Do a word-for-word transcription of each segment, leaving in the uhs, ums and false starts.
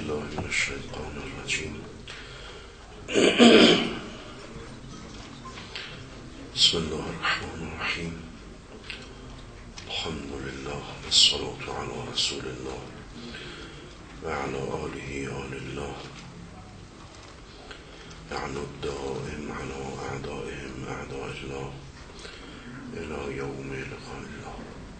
بالله من الشیطان الرجیم. بسم الله الرحمن الرحیم. الحمد لله والصلاة على رسول الله وعلى آله آل الله لعنوا الدائم على أعدائهم أعداء الله إلى يوم لقاء الله.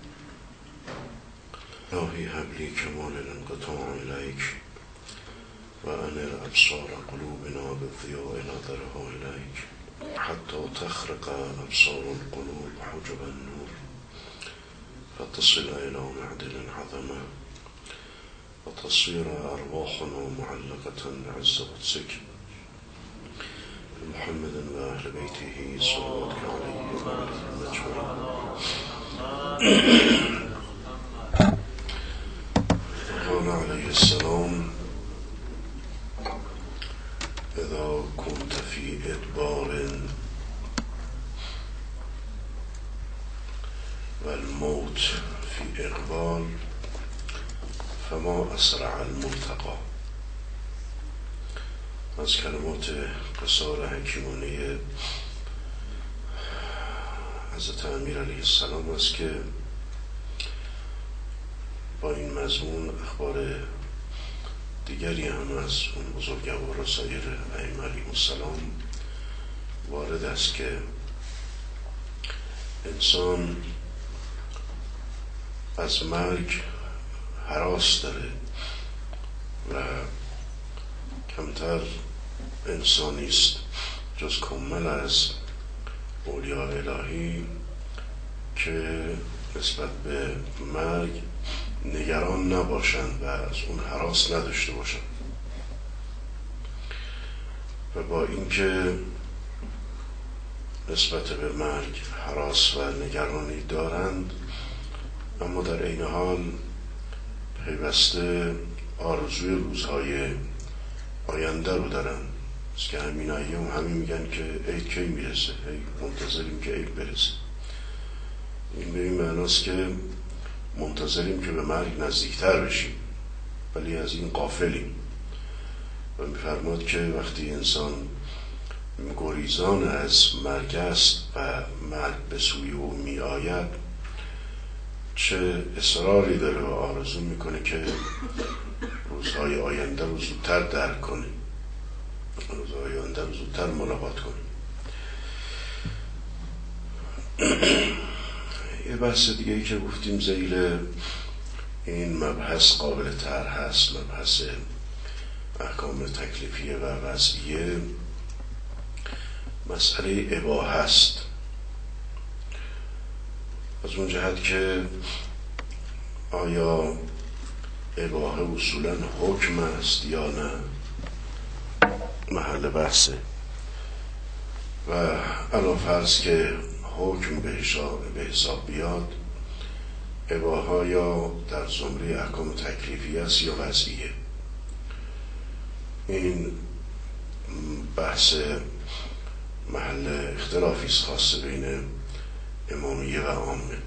إلهي هب لي كمال الانقطاع إليك وأنر أبصار قلوبنا بالضياء نظرها إليك حتى تخرق أبصار القلوب حجب النور فتصل إلى معدن العظمة وتصير أرواحنا معلقة بعز قدسك محمد وأهل بيته صلوات عليه وعليهم أجمعين. قال عليه السلام: إذا كنت في إدبار والموت في إقبال فما أسرع الملتقى. از کلمات قصار حکیمانه حضرت امیر علیه السلام است که با این مضمون اخبار دیگری هم از اون بزرگوار و سایر ائمه علیهم السلام وارد است که انسان از مرگ هراس داره و کمتر انسانی است جز کامل از اولیاء الهی که نسبت به مرگ نگران نباشند و از اون هراس نداشته باشند و با اینکه نسبت به مرگ هراس و نگرانی دارند اما در عین حال پیوسته آرزوی روزهای آینده رو دارن. از که همین ایام همین میگن که عید کی میرسه، منتظریم که عید برسه. این به این معناست که منتظریم که به مرگ نزدیکتر بشیم ولی از این غافلیم. و میفرماد که وقتی انسان گریزان از مرگ است و مرگ به سوی او می آید چه اصراری داره و آرزو میکنه که روزهای آینده رو زودتر درک کنه، روزهای آینده رو زودتر ملاقات کنه. یه بحث دیگه ای که گفتیم ذیل این مبحث قابل طرح هست، مبحث احکام تکلیفیه و وضعیه، مسئله اباحه است. از اون جهت که آیا اباحه اصولا حکم است یا نه محل بحثه و علاوه فرض که حکم به حساب به حساب بیاد اباحه یا در زمره احکام تکلیفی است یا وضعیه. این بحث محل اختلافی است خاص بین امامیه و عامه.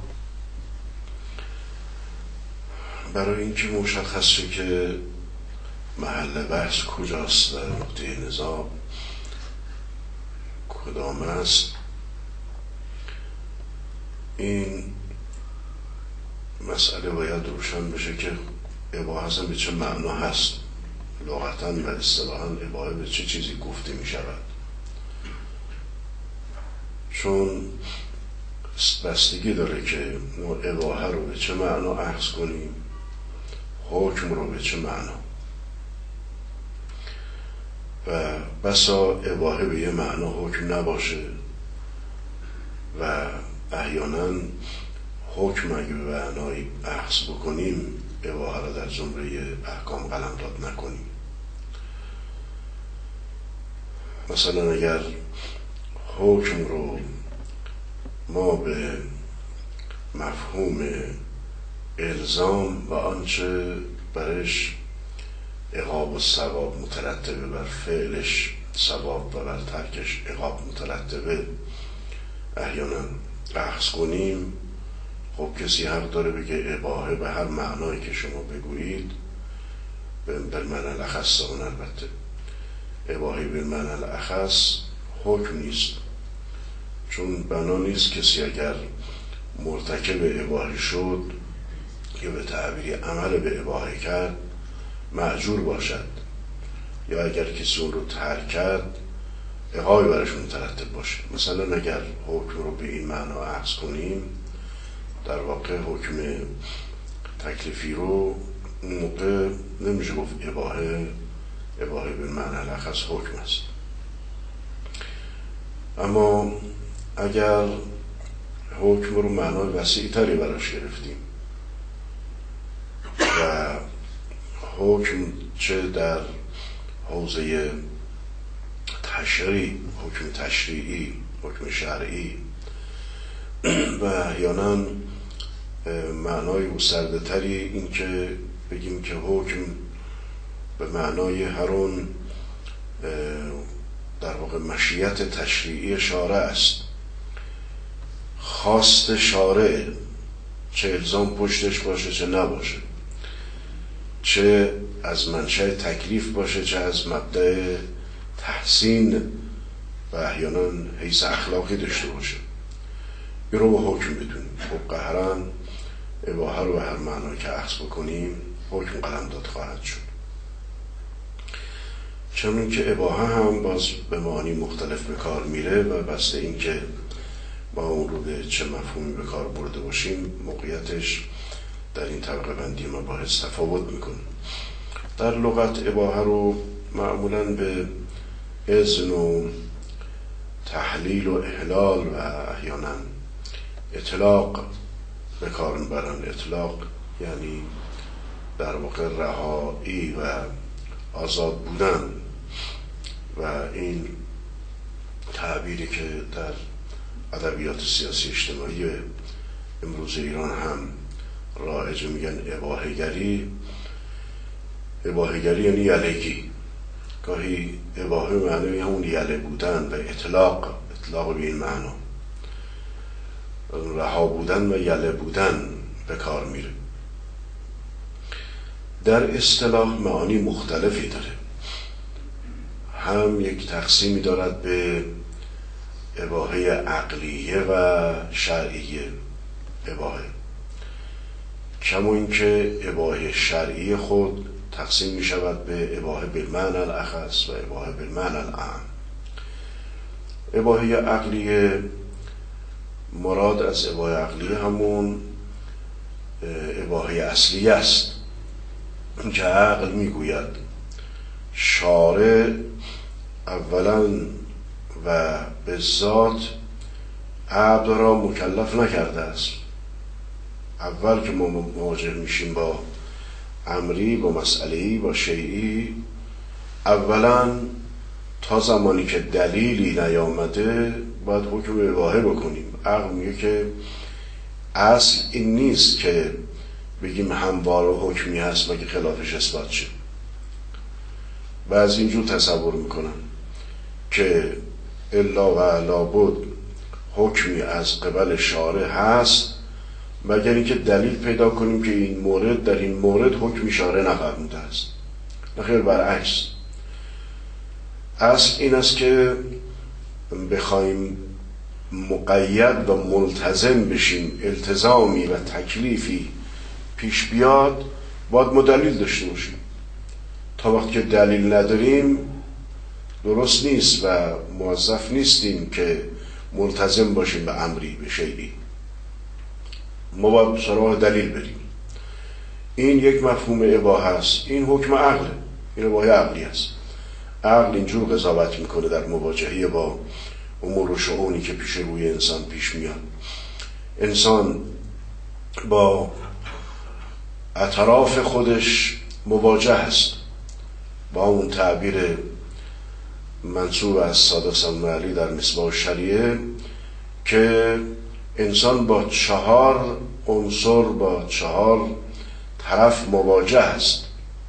برای اینکه مشخص شه که محل بحث کجاست، در نقطه نزاع کدام است، این مسئله باید روشن بشه که اباحه اصلا به چه معنا هست، لغتاً و اصطلاحاً اباحه به چه چیزی گفته می شود. چون بستگی داره که ما اباحه رو به چه معنا اخذ کنیم، حکم رو به چه معنا. و بسا اباحه به یه معنا حکم نباشه و احیانا حکم اگه به معنای اخذ بکنیم اباحه رو در زمره احکام قلمداد نکنیم. مثلا اگر حکم رو ما به مفهوم الزام و آنچه برش عقاب و ثواب مترتبه، بر فعلش ثواب و بر ترکش عقاب مترتبه، احیانا اخذ کنیم، خب کسی حق داره بگه اباحه به هر معنایی که شما بگویید بالمعنی الاخص اون البته اباحه بالمعنی الاخص حکم نیست، چون بنا نیست کسی اگر مرتکب اباحه شد یا به تعبیری عمل به اباحه کرد مأجور باشد، یا اگر کسی اون رو ترک کرد عقابی برش مترتب باشه. مثلا اگر حکم رو به این معنا اخذ کنیم، در واقع حکم تکلیفی رو اون موقع نمیشه گفت اباحه، اباحه به معنی الاخص حکم است. اما اگر حکم رو معنای وسیع تری براش گرفتیم و حکم چه در حوزه تشریع، حکم تشریعی، حکم شرعی و احیانا معنای گسترده تری، این که بگیم که حکم به معنای هر اون در واقع مشیت تشریعی شارع است، خواست شارع، چه الزام پشتش باشه چه نباشه، چه از منشأ تکلیف باشه چه از مبدأ تحسین و احیانا حیث اخلاقی داشته باشه، این رو با حکم بدونیم. خب قهرن اباحه رو به هر معنی که اخذ بکنیم حکم قلمداد خواهد شد. چون که اباحه هم باز به معانی مختلف به کار میره و بسته این که ما اون رو به چه مفهومی به کار برده باشیم موقعیتش در این طبقه بندی مباحث تفاوت میکنه. در لغت اباحه رو معمولاً به اذن و تحلیل و احلال و احیانا اطلاق به کار میبرن. اطلاق یعنی در واقع رهایی و آزاد بودن، و این تعبیری که در ادبیات سیاسی اجتماعی امروز ایران هم رایج میگن اباحه گری. اباحه گری یعنی یلگی، گاهی اباحه معنی همون یله بودن و اطلاق، اطلاق به این معنا رها بودن و یله بودن به کار میره. در اصطلاح معانی مختلفی داره، هم یک تقسیمی دارد به اباحه عقلیه و شرعیه اباحه، کما اینکه اباحه شرعی خود تقسیم می شود به اباحه بالمعنی الاخص و اباحه بالمعنی الاعم. اباحه عقلیه، مراد از اباحه عقلیه همون اباحه اصلیه است که عقل می گوید شارع اولا و به ذات عبد را مکلف نکرده است. اول که ما مواجه میشیم با امری، با مسئله‌ای، با شیئی، اولا تا زمانی که دلیلی نیامده باید حکم اباحه بکنیم. عقل میگه که اصل این نیست که بگیم همواره حکمی هست مگه خلافش اثبات شد. بعضی اینجور تصور میکنن که الا و لابد حکمی از قبل شارع هست مگر اینکه دلیل پیدا کنیم که این مورد در این مورد حکمی شارع نفرموده است. نخیر، برعکس. اصل این است که بخوایم مقید و ملتزم بشیم، التزامی و تکلیفی پیش بیاد باید ما دلیل داشته باشیم. تا وقتی که دلیل نداریم درست نیست و موظف نیستیم که ملتزم باشیم به امری، به شیئی. ما باید سراغ دلیل بریم. این یک مفهوم اباحه است. این حکم عقله، این اباحه عقلی است. عقل اینجور قضاوت میکنه در مواجهه با امور و شؤونی که پیش روی انسان پیش میاد. انسان با اطراف خودش مواجه است با اون تعبیر منسوب از صادق سلمان علی در مصباح الشریعه که انسان با چهار عنصر، با چهار طرف مواجه است.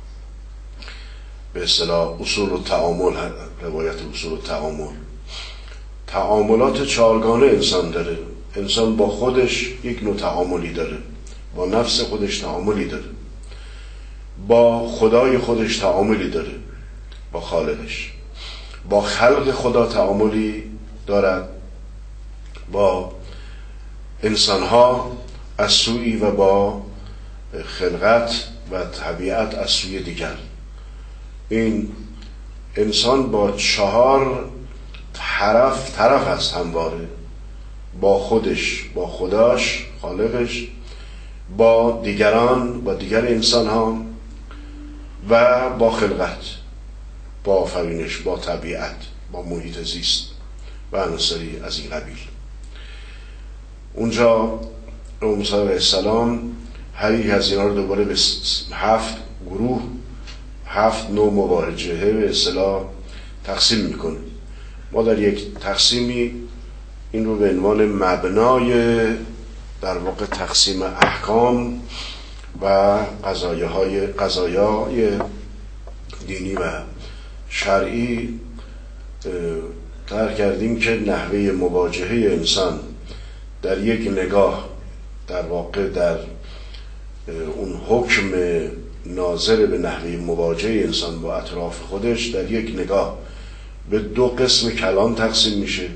به اصطلاح اصول التعامل، روایت اصول التعامل، تعاملات چهارگانه انسان داره. انسان با خودش یک نوع تعاملی داره، با نفس خودش تعاملی داره، با خدای خودش تعاملی داره، با خالقش. با خلق خدا تعاملی دارد، با انسانها از سوی و با خلقت و طبیعت از سوی دیگر. این انسان با چهار طرف طرف است همواره، با خودش، با خداش خالقش، با دیگران، با دیگر انسان ها و با خلقت، با آفرینش، با طبیعت، با محیط زیست و عناصری از این قبیل. اونجا موسی علیه السلام هر یک از اینا رو دوباره به هفت گروه، هفت نوع مواجهه به اصطلاح تقسیم میکنه. ما در یک تقسیمی این رو به عنوان مبنای در واقع تقسیم احکام و قضایاهای قضایای دینی و شرعی تر کردیم که نحوه مواجهه انسان در یک نگاه در واقع در اون حکم ناظر به نحوه مواجهه انسان با اطراف خودش در یک نگاه به دو قسم کلان تقسیم میشه: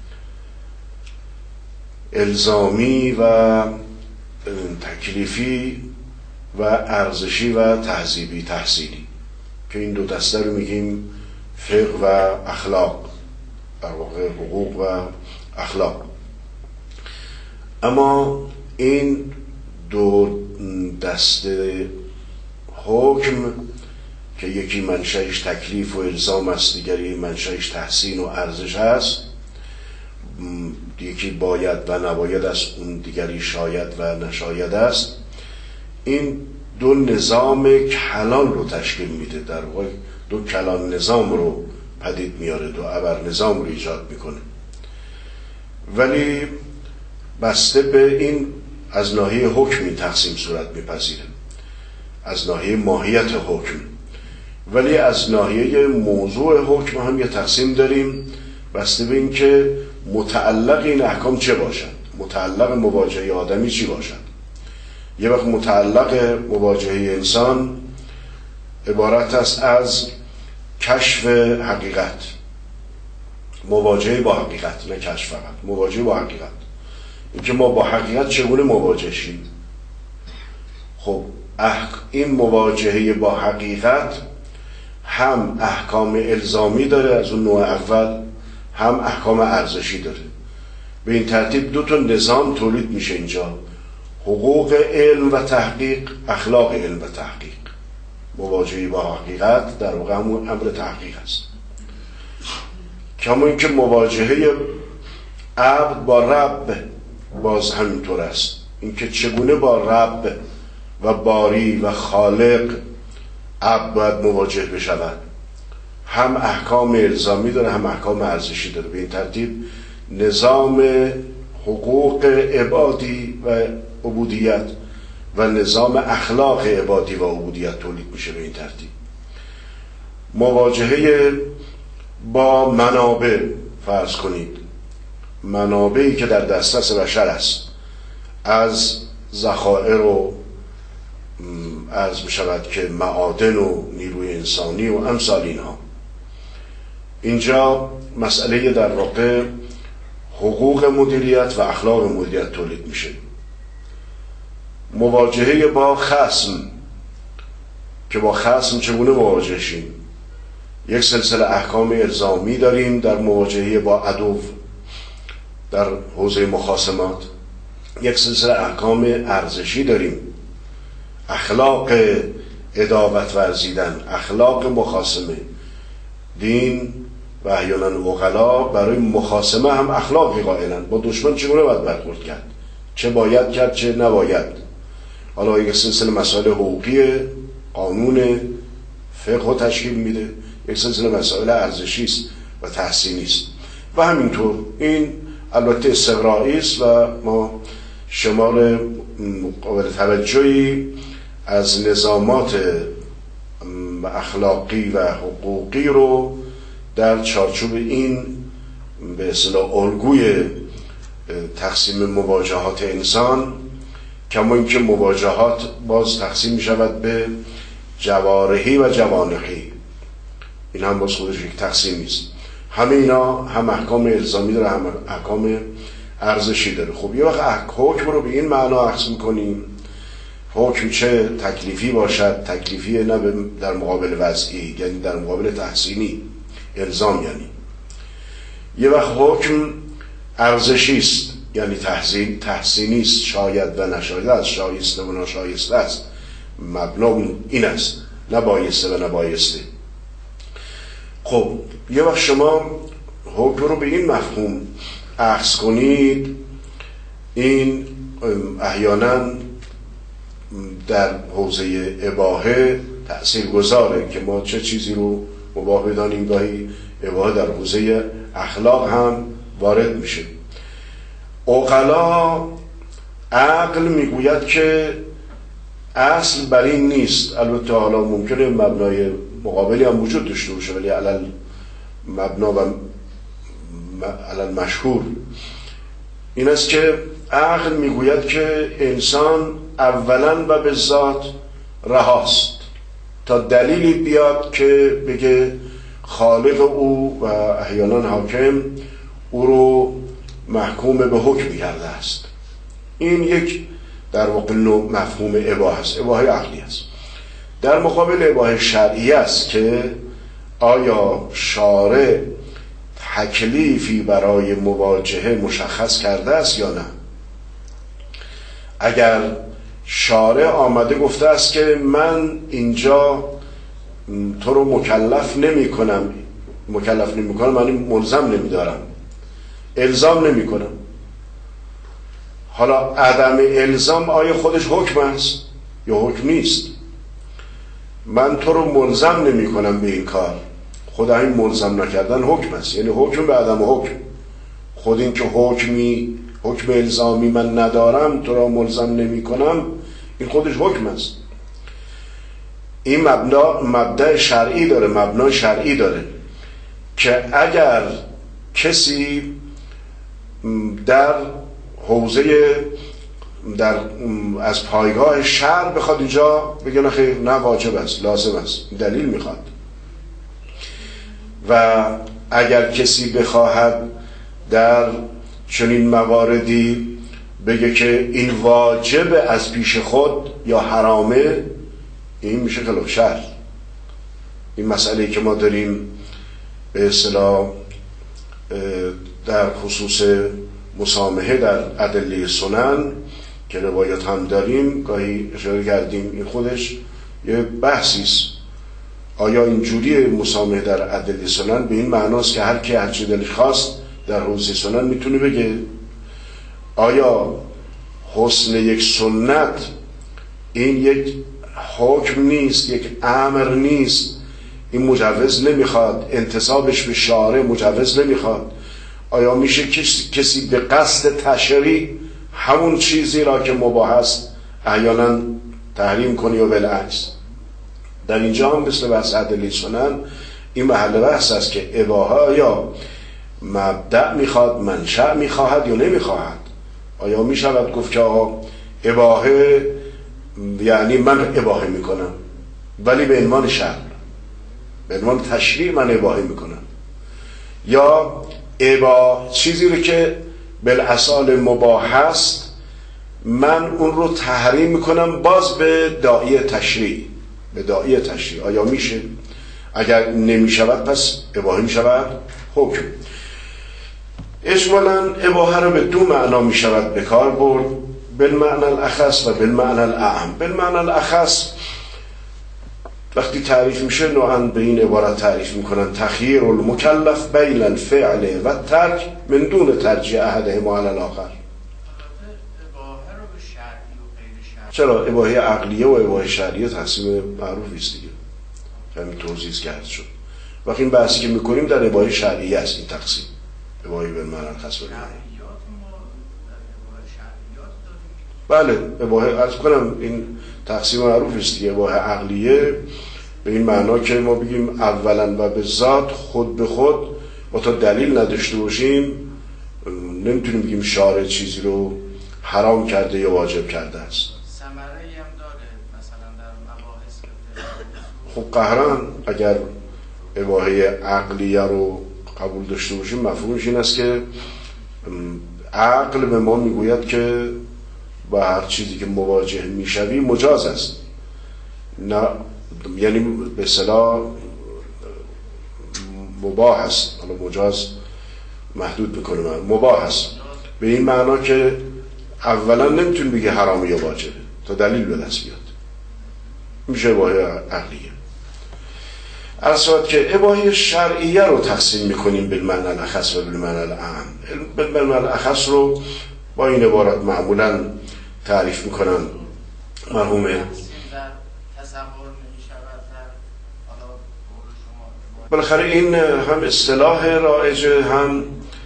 الزامی و تکلیفی و ارزشی و تهذیبی تحصیلی، که این دو دسته رو میگیم فقه و اخلاق، در واقع حقوق و اخلاق. اما این دو دسته حکم که یکی منشأش تکلیف و الزام است، دیگری منشأش تحسین و ارزش است، یکی باید و نباید است، اون دیگری شاید و نشاید است. این دو نظام کلان رو تشکیل میده، در واقع دو کلان نظام رو پدید میاره، دو ابر نظام رو ایجاد میکنه. ولی بسته به این از ناحیه حکمی تقسیم صورت میپذیره، از ناحیه ماهیت حکم. ولی از ناحیه موضوع حکم هم یه تقسیم داریم، بسته به این که متعلق این احکام چه باشد، متعلق مواجهه آدمی چی باشد. یه وقت متعلق مواجهه انسان عبارت است از کشف حقیقت، مواجهه با حقیقت، نه کشف فقط، مواجهه با حقیقت، اینکه ما با حقیقت چگونه مواجه شیم. خب این مواجهه با حقیقت هم احکام الزامی داره از اون نوع اول، هم احکام ارزشی داره. به این ترتیب دو تا نظام تولید میشه اینجا: حقوق علم و تحقیق، اخلاق علم و تحقیق. مواجهه با حقیقت در واقع همون امر تحقیق است، کما اینکه مواجهه عبد با رب باز همینطور است، اینکه چگونه با رب و باری و خالق عبد باید مواجه بشود. هم احکام الزامی داره، هم احکام ارزشی داره. به این ترتیب نظام حقوق عبادی و عبودیت و نظام اخلاق عبادی و عبودیت تولید میشه. به این ترتیب مواجهه با منابع، فرض کنید منابعی که در دسترس بشر است، از ذخایر و عرض بشود که معادن و نیروی انسانی و امثال اینها. اینجا مسئله در واقع حقوق مدیریت و اخلاق مدیریت تولید میشه. مواجهه با خصم، که با خصم چگونه مواجه شیم. یک سلسله احکام الزامی داریم در مواجهه با عدو در حوزه مخاصمات، یک سلسله احکام ارزشی داریم، اخلاق عداوت ورزیدن، اخلاق مخاصمه. دین و احیانا عقلا برای مخاصمه هم اخلاقی قائلن. با دشمن چگونه باید برخورد کرد، چه باید کرد چه نباید. حالا یک سلسله مسائل حقوقی قانون فقه رو تشکیل میده، یک سلسله مسائل ارزشی است و تحسینی است و همینطور. این البته استقرائی است و ما شمار قابل توجهی از نظامات اخلاقی و حقوقی رو در چارچوب این به اصطلاح الگوی تقسیم مواجهات انسان، کما اینکه مواجهات باز تقسیم می شود به جوارحی و جوانحی، این هم باز خودش یک تقسیم نیست. همه اینا هم احکام الزامی داره هم احکام ارزشی داره. خب یه وقت حکم رو به این معنا اخذ میکنیم، حکم چه تکلیفی باشد، تکلیفی نه در مقابل وضعی، یعنی در مقابل تحسینی، الزام یعنی. یه وقت حکم ارزشی است، یعنی تحسین تحسینی است، شاید و نشاید است، شایسته و ناشایسته است. مبنا این است، نه بایسته و نه بایسته. خب یه وقت شما حکم رو به این مفهوم اخذ کنید، این احیانا در حوزه اباحه تأثیر گذاره که ما چه چیزی رو مباح بدانیم. گاهی اباحه در حوزه اخلاق هم وارد میشه. عقلا عقل میگوید که اصل بر این نیست، البته حالا ممکنه مبنای مقابلی هم وجود داشته باشه، ولی علل مبنا و علل مشهور این است که عقل میگوید که انسان اولا و به ذات رهاست تا دلیلی بیاد که بگه خالق او و احیانا حاکم او رو محکوم به حکم کرده است. این یک در واقع نوع مفهوم اباحه است، اباحه عقلی است. در مقابل اباحه شرعی است که آیا شارع تکلیفی برای مواجهه مشخص کرده است یا نه. اگر شارع آمده گفته است که من اینجا تو رو مکلف نمی کنم، مکلف نمی کنم من ملزم نمی دارم، الزام نمی کنم. حالا عدم الزام آیا خودش حکم است یا حکم نیست؟ من تو رو ملزم نمی کنم به این کار، خود این ملزم نکردن حکم است، یعنی حکم به عدم حکم. خود این که حکمی حکم الزامی من ندارم تو را ملزم نمی کنم، این خودش حکم است. این مبدا مبدا شرعی داره، مبنا شرعی داره که اگر کسی در حوزه در از پایگاه شرع بخواد اینجا بگه نه خیر، نه واجب است، لازم است، دلیل میخواد. و اگر کسی بخواهد در چنین مواردی بگه که این واجب از پیش خود یا حرامه، این میشه خلاف شرع. این مسئله که ما داریم به اصطلاح در خصوص مسامحه در ادله سنن که روایات هم داریم، گاهی اشاره کردیم، این خودش یه بحثی است. آیا اینجوری مسامحه در ادله سنن به این معناست که هر کی هر چی دلش خواست در حوزه سنن میتونه بگه؟ آیا حسن یک سنت این یک حکم نیست، یک امر نیست، این مجوز نمیخواد، انتصابش به شارع مجوز نمیخواد؟ آیا میشه کسی به قصد تشریع همون چیزی را که مباح است احیانا تحریم کنی و بالعکس؟ در اینجا هم مثل بحث ادله سنن این محل بحث است که اباحه یا مبدأ میخواد، منشأ میخواهد یا نمیخواهد. آیا میشود گفت که آقا اباحه یعنی من اباحه میکنم ولی به عنوان شرع، به عنوان تشریع من اباحه میکنم، یا اباحه چیزی رو که بالاصل مباح است من اون رو تحریم میکنم باز به داعیه تشریع، به داعیه تشریع. آیا میشه؟ اگر نمیشود پس اباحه میشود حکم. اجمالاً اباحه رو به دو معنا میشود به کار برد، بالمعنى الاخص و بالمعنى الاعم. بالمعنى الاخص وقتی تعریف میشه نوعاً به این عبارت تعریف میکنن: تخییر المکلف بین الفعل و ترک من دون ترجیح احدهما علی الاخر. چرا اباحه عقلیه و اباحه شرعیه تقسیم معروفی است دیگه، همین توضیح کرده شد. وقتی این بحثی که میکنیم در اباحه شرعیه است، این تقسیم اباحه بالمعنى الخاص. بله اباحه عرض کنم این تقسیم معروف است دیگه. اباحه عقلیه به این معنا که ما بگیم اولا و به ذات خود به خود ما تا دلیل نداشته باشیم نمیتونیم بگیم شارع چیزی رو حرام کرده یا واجب کرده است. ثمره‌ای هم داره، مثلا در مباحث خب قهرن اگر اباحه عقلیه رو قبول داشته باشیم مفهومش این است که عقل به ما میگوید که با هر چیزی که مواجه میشوی مجاز است، نه یعنی به اصطلاح مباح است. حالا مجاز محدود میکنه من مباح است به این معنا که اولا نمیتونی بگی حرام یا واجبه تا دلیل به دست بیاد، میشه اباحه عقلیه. اصلا که اباحه شرعیه رو تقسیم میکنیم بالمعنی الاخص و بالمعنی الاعم. بالمعنی الاخص رو با این عبارت معمولا تعریف میکنن مرحوم بالاخره این هم اصطلاح رایج هم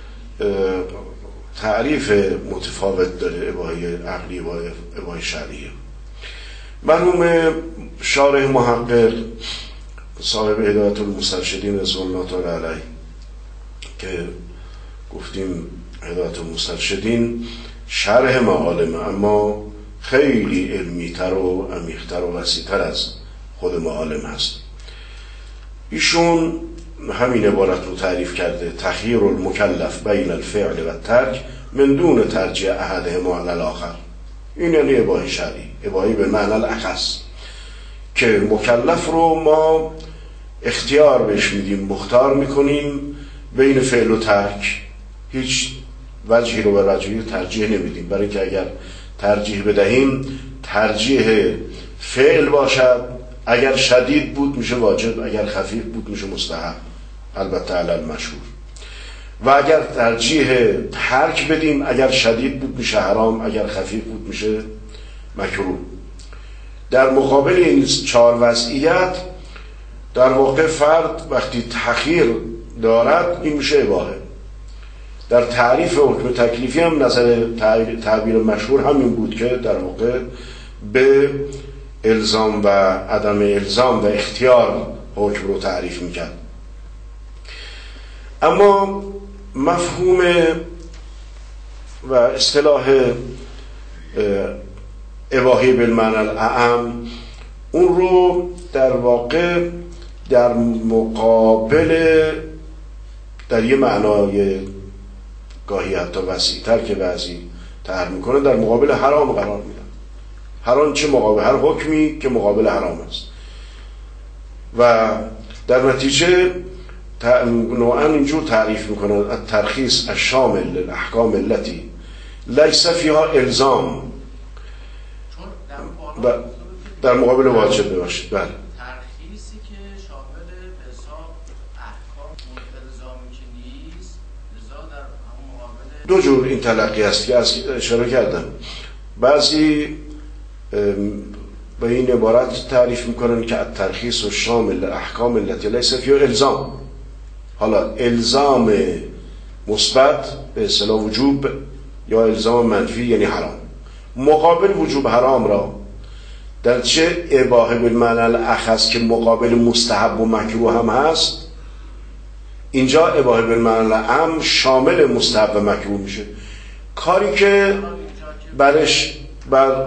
تعریف متفاوت داره اباحه عقلی و اباحه شرعیه. مرحوم شارح محقق صاحب هدایت المسترشدین رضوان الله تعالی علیه که گفتیم هدایت المسترشدین شرح معالم اما خیلی علمی‌تر و عمیق‌تر و وسیع‌تر از خود معالم هست. ایشون همین عبارت رو تعریف کرده: تخییر المکلف بین الفعل و الترک من دون ترجیح احدهما علی الاخر. این یعنی اباحه شرعی، اباحه به معنی الاخص که مکلف رو ما اختیار بهش میدیم، مختار میکنیم بین فعل و ترک، هیچ وجهی رو به وجهی ترجیح نمیدیم، برای که اگر ترجیح بدهیم ترجیح فعل باشد، اگر شدید بود میشه واجب، اگر خفیف بود میشه مستحب، البته علی المشهور. و اگر ترجیح ترک بدیم، اگر شدید بود میشه حرام، اگر خفیف بود میشه مکروه. در مقابل این چهار وضعیت در واقع فرد وقتی تخییر دارد این میشه اباحه. در تعریف حکم تکلیفی هم نظر تعبیر مشهور همین بود که در واقع به الزام و عدم الزام و اختیار حکم رو تعریف میکرد. اما مفهوم و اصطلاح اباحه بالمعنی الاعم اون رو در واقع در مقابل در یه معنای گاهی حتی وسیع‌تر که بعضی طرح میکنه در مقابل حرام قرار میدن. حرام چه مقابل؟ هر حکمی که مقابل حرام است و در نتیجه نوعا اینجور تعریف میکنن: الترخیص الشامل للاحکام التي لیس فیها الزام. در مقابل واجب بباشید. بله. ترخیصی که شامل حساب احکام الزامی که نیست، لذا در همون مقابل دو جور این تلقی است که از اشاره کردم. بعضی به این عبارت تعریف میکنن که الترخیص و شامل احکام التي لیس فیها الزام. حالا الزام مثبت به اصطلاح وجوب یا الزام منفی یعنی حرام، مقابل وجوب حرام را در چه اباحه بالمعنی الاخص که مقابل مستحب و مکروه هم هست، اینجا اباحه بالمعنی الاعم شامل مستحب و مکروه میشه. کاری که برش بر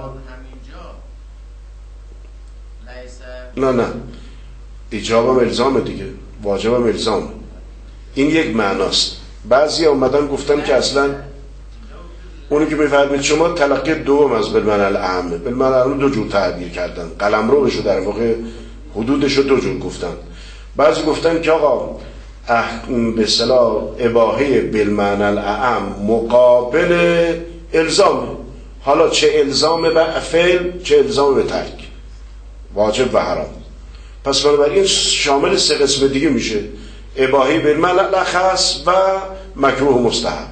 نه نه ایجابم الزامه دیگه، واجبم الزامه. این یک معناست. بعضی اومدن گفتن که اصلا اونی که میفهمید شما تلقی دوم از بالمعنی الاعم، بالمعنی الاعم دو جور تعبیر کردن، قلمرو بشو در واقع حدودشو دو جور گفتن. بعضی گفتن که آقا به اصطلاح اباحه بالمعنی الاعم مقابل الزامه، حالا چه الزام به فعل چه الزام به ترک، واجب و حرام. پس بنابراین شامل سه قسم دیگه میشه: اباحه بالمعنی الاخص و مکروه و مستحب.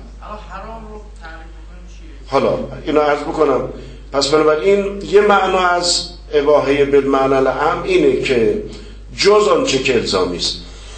حالا اینو عرض بکنم. پس بنابراین یه معنا از اباحه بالمعنی الاعم اینه که جز آنچه که الزامی است،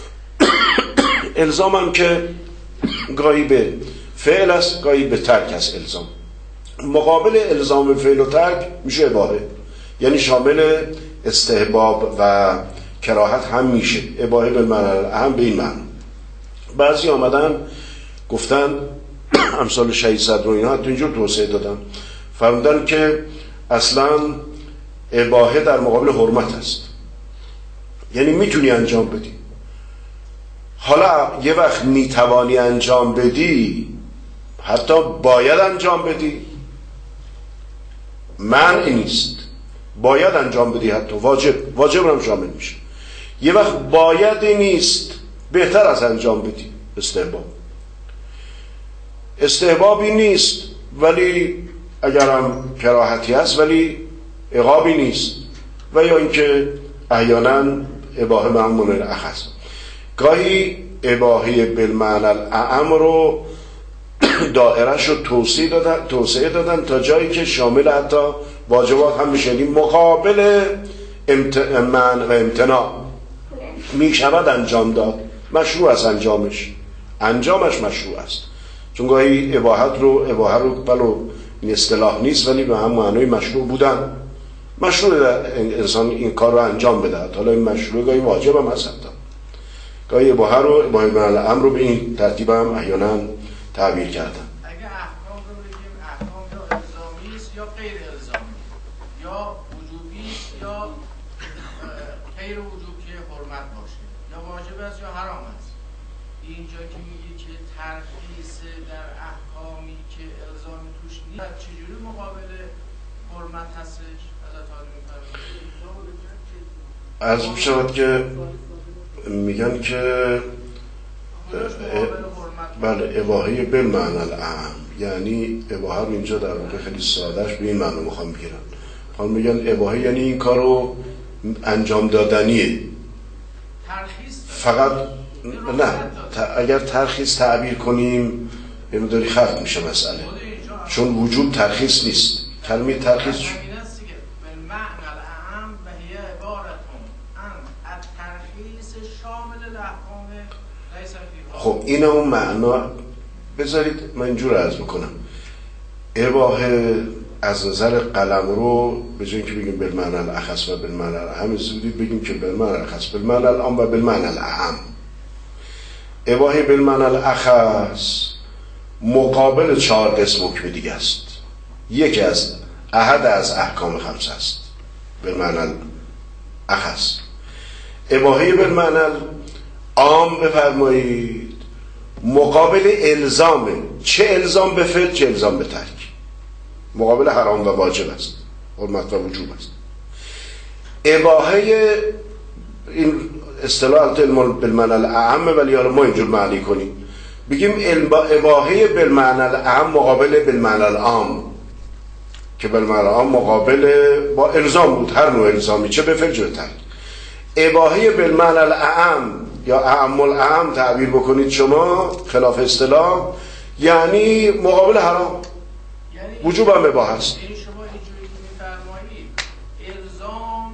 الزام هم که گاهی به فعل است گاهی به ترک است الزام، مقابل الزام فعل و ترک میشه اباحه، یعنی شامل استحباب و کراهت هم میشه. اباحه بالمعنی الاعم به این معنی. بعضی آمدن گفتن امثال شهید صدر و اینا حتی اینجور توسعه دادن، فرمودن که اصلا اباحه در مقابل حرمت است، یعنی میتونی انجام بدی. حالا یه وقت میتوانی انجام بدی، حتی باید انجام بدی، منع نیست، باید انجام بدی، حتی واجب واجب هم شامل میشه. یه وقت باید نیست، بهتر از انجام بدی، استحباب. استحبابی نیست ولی اگرم کراهتی هست ولی عقابی نیست، و یا اینکه احیانا اباحه معمول الاخص. گاهی اباحه بالمعنی الاعم رو دائرش رو توسعه دادن توسعه دادن تا جایی که شامل حتی واجبات هم میشه، مقابل منع و امتناع می شود انجام داد، مشروع است انجامش، انجامش مشروع است. چون گاهی اباحت رو اباحه رو بلو این اصطلاح نیست ولی به هم معنای مشروع بودن، مشروع انسان این کار رو انجام بده. حالا این مشروع گاهی واجب هم هست، گاهی اباحه رو اباحه بالمعنی الاعم رو به این ترتیب هم احیانا تعبیر کردن. اگه احکام رو بگیم احکام یا الزامی است یا غیر الزامی، یا وجوبی است یا غیر وجوبی که حرمت باشه، یا واجب است یا حرام است. اینجا که میگه که ترخیص در احکامی که الزامی توش نیست، چجوری مقابل حرمت هستش؟ حضرت عالی می‌فرمایند عرض می‌شود که میگن که بله اباحه بالمعنی الاعم، یعنی اباحه رو اینجا در واقع خیلی سادهش به این معنی میخوام بگیرن. حالا میگن اباحه یعنی این کارو انجام دادنیه، فقط نه اگر ترخیص تعبیر کنیم یه مقداری خفت میشه مسئله، چون وجوب ترخیص نیست. کلمه ترخیص خب این اون معنا. بذارید من اینجور عرض بکنم، اباحه از نظر قلم رو به جای اینکه بگیم بالمعنی الاخص و بالمعنی الاعم، زودید بگیم که بالمعنی الاخص بالمعنی العام و بالمعنی الاعم. اباحه بالمعنی الاخص مقابل چهار قسم حکم دیگه است. یکی از احد از احکام خمسه است بالمعنی الاخص. اباحه بالمعنی عام بفرمایید مقابل الزامه، چه الزام به فعل چه الزام به ترک، مقابل حرام و واجب است، حرمت و وجوب است. اباحه این اصطلاح علم بالمعنی الاعم، ولی حالا ما اینجور معنی کنیم بگیم اباحه بالمعنی الاعم مقابل بالمعنی العام، که بالمعنی العام مقابل با الزام بود، هر نوع الزامی چه به فعل چه به ترک. اباحه بالمعنی الاعم یا اعم الاعم تعبیر بکنید شما خلاف اصطلاح، یعنی مقابل حرام، یعنی وجوب هم اباحه است. یعنی شما اینجوری که می‌فرمایید الزام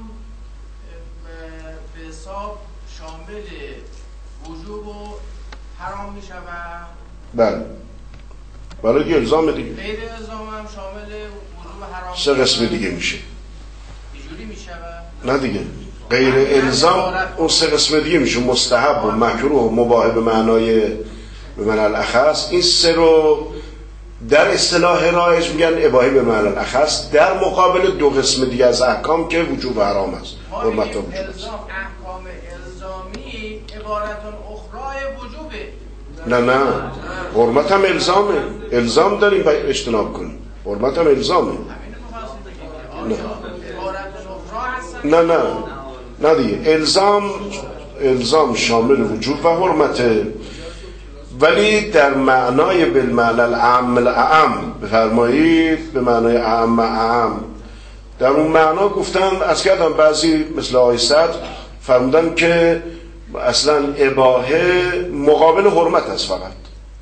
به حساب شامل وجوب و حرام می‌شود؟ بله بله دیگه الزام دیگه. غیر الزام هم شامل وجوب و حرام سه قسم دیگه میشه. اینجوری می‌شود؟ نه دیگه غیر الزام اون سه قسم دیگه میشه، مستحب و مکروه و مباح به معنای به معنی الاخص. این سه رو در اصطلاح رایج میگن اباحه به معنی الاخص، در مقابل دو قسم دیگه از احکام که وجوب و حرام است، حرمت و وجوب است. الزام احکام الزامی عبارتون اخرای وجوبه. نه نه حرمت هم الزامه، الزام داریم اجتناب کنیم، حرمت هم الزامه. نه نه نه دیگه الزام الزام شامل وجوب و حرمته، ولی در معنای بالمعنی الاعم الاعم بفرمایید، به معنای اعم اعم در اون معنا گفتن از کردم بعضی مثل آقای صدر فرمودن که اصلا اباحه مقابل حرمت است فقط،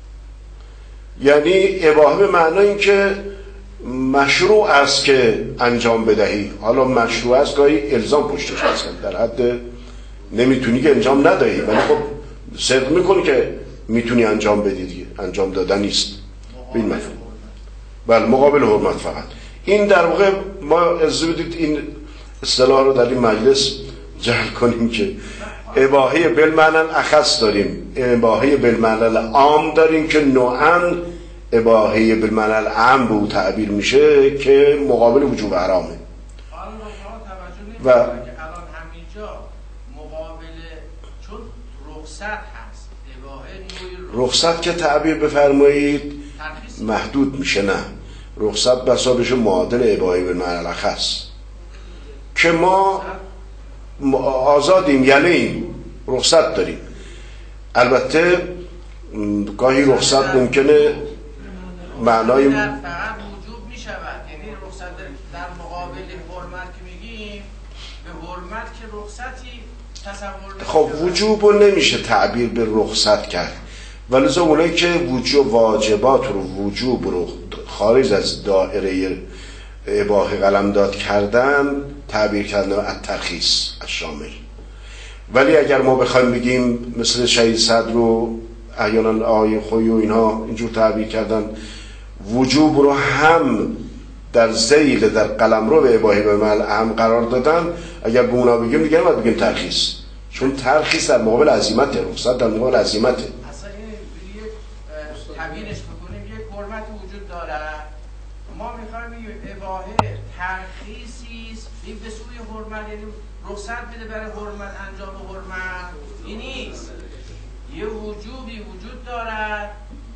یعنی اباحه به معنای این که مشروع است که انجام بدهی. حالا مشروع است گاهی الزام پشتش هست، در حد نمیتونی که انجام ندهی ولی خب صدق میکنی که میتونی انجام بدی دیگه، انجام دادن نیست به این مفهوم. بله مقابل حرمت فقط. این در واقع ما از بدید این اصطلاح رو در این مجلس جعل کنیم که اباحه بالمعنی الاخص داریم، اباحه بالمعنی العام داریم که نوعاً اباحه بالمعنی العام به او تعبیر میشه که مقابل وجوب حرامه. و الان همینجا مقابل رخصت هست. اباحه رخصت که تعبیر بفرمایید محدود میشه، نه رخصت بسا بشه معادل اباحه به معنی الاخص که ما آزادیم یعنی رخصت داریم. البته گاهی رخصت ممکنه معنای فقط وجوب می شود، یعنی رخصت در مقابل حرمت که میگیم به حرمت که رخصتی تصور خب وجوب رو نمیشه تعبیر به رخصت کرد، ولی اونایی که وجوب واجبات رو وجوب رو خارج از دایره اباحه قلمداد کردن تعبیر کردن از ترخیص از شامل. ولی اگر ما بخوایم بگیم مثل شهید صدر رو احیانا آقای خویی و اینها اینجور تعبیر کردن وجوب رو هم در ذیل در قلمرو به اباحه به معنی اهم قرار دادن، اگر به اونا بگیم دیگه باید بگیم ترخیص، چون ترخیص در مقابل عزیمت، رخصت در مقابل عزیمت. اصلا این تبیینش بکنیم یک حرمت وجود داره، ما میخوایم بگیم اباحه ترخیصی است به سوی حرمت، یعنی رخصت بده برای حرمت انجام حرمت. این نیست، یه وجوبی وجود دارد،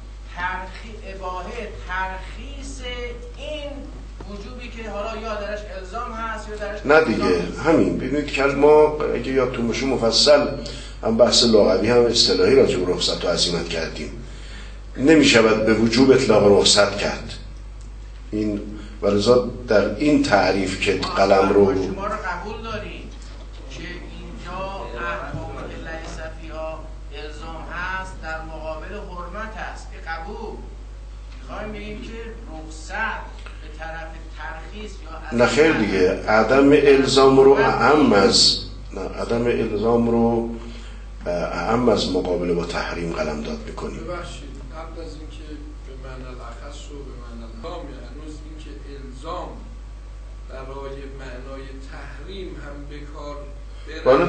ترخی اباحه ترخیص این وجوبی که حالا یا درش الزام هست یا درش نه دیگه همین. ببینید که ما اگه یادتون باشه مفصل هم بحث لغوی هم اصطلاحی راجع به رخصت و عزیمت کردیم. نمیشود به وجوب اطلاق رخصت کرد این، ولذا در این تعریف که قلم رو شما رو قبول داریم که اینجا احکام که لیس فیها الزام هست در مقابل حرمت هست که قبول میخوایم بگیم که رخصت به طرف ترخیص یا نه خیر دیگه عدم الزام رو اهم از نه عدم الزام رو اهم از مقابله با تحریم قلمداد میکنیم. ببخشید قبل از اینکه به معنی الاخص و به معنی الهام هنوز اینکه الزام برای معنای تحریم هم به کار بالا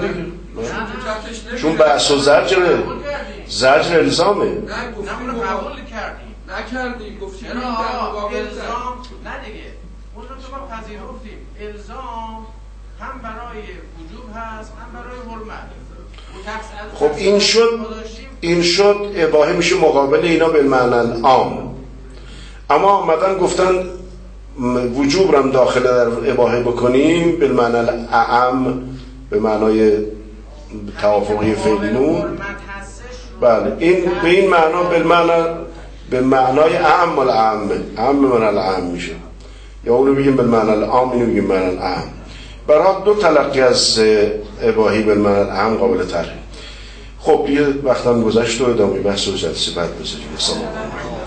دیگه چون بحث و زجر زجر الزامه. نه نه گفتیم اونو قبول کردیم نکردیم، گفتیم چرا الزام نه دیگه اون رو که ما پذیرفتیم الزام هم برای وجوب هست هم برای حرمت. خب این شد این شد اباحه میشه مقابل اینا به معنی العام، اما آمدن گفتن وجوب رو داخل در اباحه بکنیم به معنی الاعم به معنای توافقی فعلی نون. بله این به این معنا به معنی به معنای اعم العام، اعم به معنی العام میشه، یا اونو بگیم به معنی العام اینو بگیم به معنی الاعم. برای دو تلقی از اباحی به معنی العام قابل ترجمه. خب یه وقتم گذشت و ادامه بحث و جلسه بعد بذاریم.